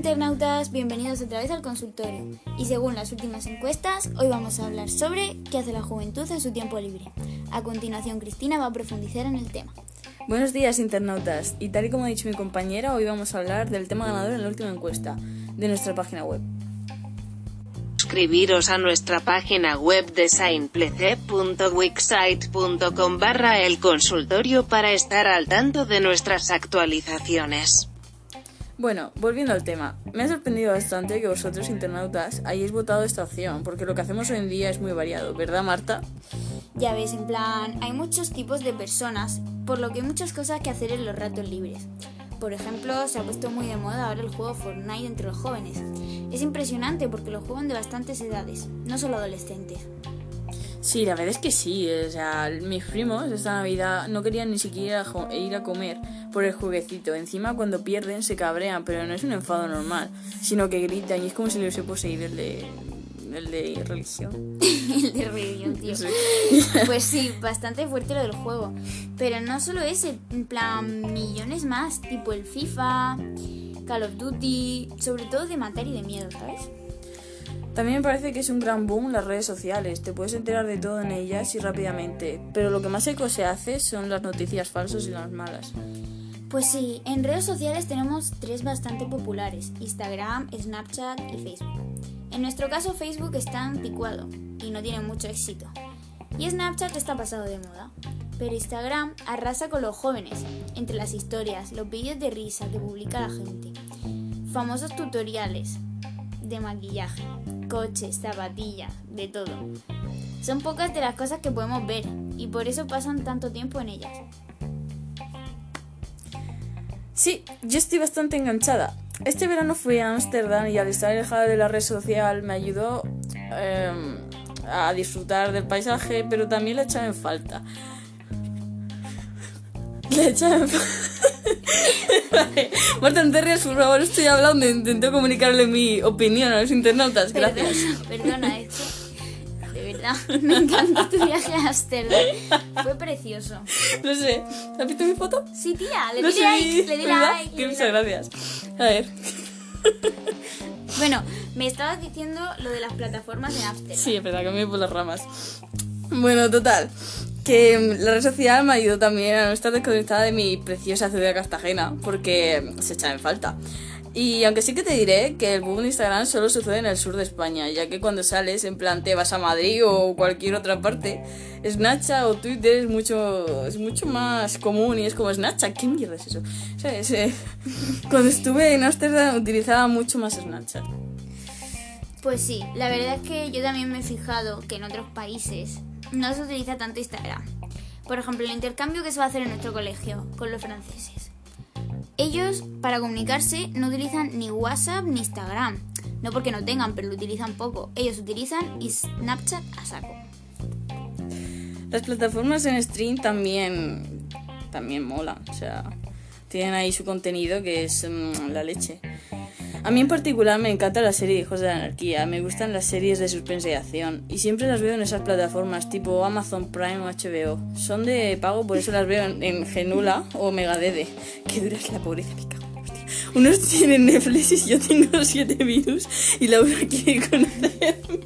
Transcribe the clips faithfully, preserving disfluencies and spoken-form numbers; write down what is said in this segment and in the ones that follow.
internautas, bienvenidos otra vez al consultorio. Y según las últimas encuestas, hoy vamos a hablar sobre qué hace la juventud en su tiempo libre. A continuación, Cristina va a profundizar en el tema. Buenos días, internautas. Y tal y como ha dicho mi compañera, hoy vamos a hablar del tema ganador en la última encuesta de nuestra página web. Suscribiros a nuestra página web designplece punto wixsite punto com barra el consultorio para estar al tanto de nuestras actualizaciones. Bueno, volviendo al tema, me ha sorprendido bastante que vosotros, internautas, hayáis votado esta opción, porque lo que hacemos hoy en día es muy variado, ¿verdad, Marta? Ya ves, en plan, hay muchos tipos de personas, por lo que hay muchas cosas que hacer en los ratos libres. Por ejemplo, se ha puesto muy de moda ahora el juego Fortnite entre los jóvenes. Es impresionante porque lo juegan de bastantes edades, no solo adolescentes. Sí, la verdad es que sí, o sea, mis primos esta Navidad no querían ni siquiera ir a comer por el jueguecito. Encima cuando pierden se cabrean, pero no es un enfado normal, sino que gritan y es como si les hubiese poseído el de, el de religión. El de religión, tío. Sí. Pues sí, bastante fuerte lo del juego. Pero no solo ese, en plan millones más, tipo el FIFA, Call of Duty, sobre todo de matar y de miedo, ¿sabes? También me parece que es un gran boom las redes sociales, te puedes enterar de todo en ellas y rápidamente, pero lo que más eco se hace son las noticias falsas y las malas. Pues sí, en redes sociales tenemos tres bastante populares, Instagram, Snapchat y Facebook. En nuestro caso Facebook está anticuado y no tiene mucho éxito. Y Snapchat está pasado de moda, pero Instagram arrasa con los jóvenes, entre las historias, los vídeos de risa que publica la gente, famosos tutoriales de maquillaje, coches, zapatillas, de todo. Son pocas de las cosas que podemos ver y por eso pasan tanto tiempo en ellas. Sí, yo estoy bastante enganchada. Este verano fui a Ámsterdam y al estar alejada de la red social me ayudó eh, a disfrutar del paisaje, pero también la echaba en falta. La echaba en falta. Vale. Marta, no te rías, por favor, estoy hablando e intento comunicarle mi opinión a los internautas. Gracias. Perdona, perdona, es que de verdad me encanta tu viaje a Ámsterdam. Fue precioso. No sé, ¿has visto mi foto? Sí, tía, le no di sé, like, le di ¿verdad? like. Que muchas gracias. A ver. Bueno, me estabas diciendo lo de las plataformas en Ámsterdam. Sí, es verdad, que me voy por las ramas. Bueno, total, que la red social me ayudó también a no estar desconectada de mi preciosa ciudad de Cartagena, porque se echaba en falta. Y aunque sí que te diré que el boom de Instagram solo sucede en el sur de España, ya que cuando sales, en plan te vas a Madrid o cualquier otra parte, Snapchat o Twitter es mucho, es mucho más común y es como Snapchat, ¿qué mierda es eso? ¿Sabes? Eh, cuando estuve en Ámsterdam utilizaba mucho más Snapchat. Pues sí, la verdad es que yo también me he fijado que en otros países no se utiliza tanto Instagram. Por ejemplo, el intercambio que se va a hacer en nuestro colegio con los franceses. Ellos, para comunicarse, no utilizan ni WhatsApp ni Instagram. No porque no tengan, pero lo utilizan poco. Ellos utilizan Snapchat a saco. Las plataformas en stream también, también molan. O sea, tienen ahí su contenido que es mmm, la leche. A mí en particular me encanta la serie de Hijos de la Anarquía, me gustan las series de suspense y acción y siempre las veo en esas plataformas tipo Amazon Prime o H B O. Son de pago, por eso las veo en, en Genula o Megadede. Qué dura es la pobreza, me cago en la hostia. Unos tienen Netflix y yo tengo siete virus y Laura quiere conocerme.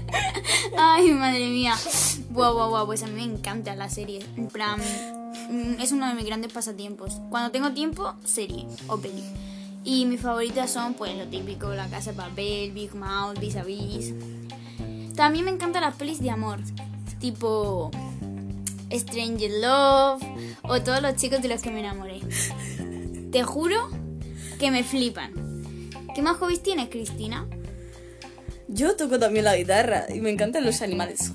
Ay, madre mía. Buah, buah, buah, pues a mí me encanta la serie. En plan, es uno de mis grandes pasatiempos. Cuando tengo tiempo, serie o peli. Y mis favoritas son, pues, lo típico, La Casa de Papel, Big Mouth, Vis a Vis. También me encantan las pelis de amor, tipo Stranger Love o Todos los chicos de los que me enamoré. Te juro que me flipan. ¿Qué más hobbies tienes, Cristina? Yo toco también la guitarra y me encantan los animales.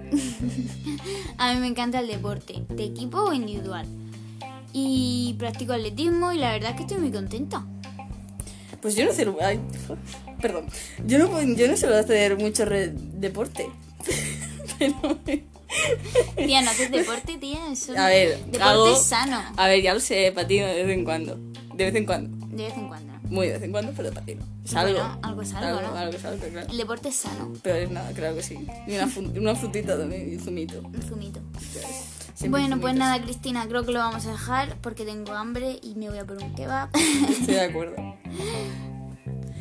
A mí me encanta el deporte, de equipo o individual. Y practico atletismo y la verdad es que estoy muy contenta. Pues yo no sé, ay, perdón, yo no, yo no suelo hacer mucho re- deporte, pero... Tía, no haces deporte, tía, eso a ver, deporte hago, sano. A ver, ya lo sé, patino de vez en cuando, de vez en cuando. De vez en cuando. Muy de vez en cuando, pero patino. Es algo. Bueno, algo es algo, algo, ¿no? Algo es algo, claro. El deporte es sano. Pero es nada, claro que sí. Y una, fu- una frutita también, y un zumito. Un zumito. Siempre Bueno, zumitos. pues nada, Cristina, creo que lo vamos a dejar porque tengo hambre y me voy a por un kebab. Estoy de acuerdo.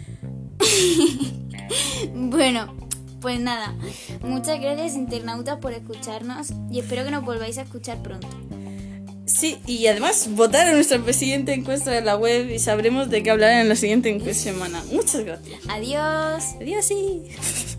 Bueno, pues nada, muchas gracias internautas por escucharnos y espero que nos volváis a escuchar pronto. Sí, y además votar en nuestra siguiente encuesta de la web y sabremos de qué hablar en la siguiente semana. Muchas gracias. Adiós. Adiós, sí.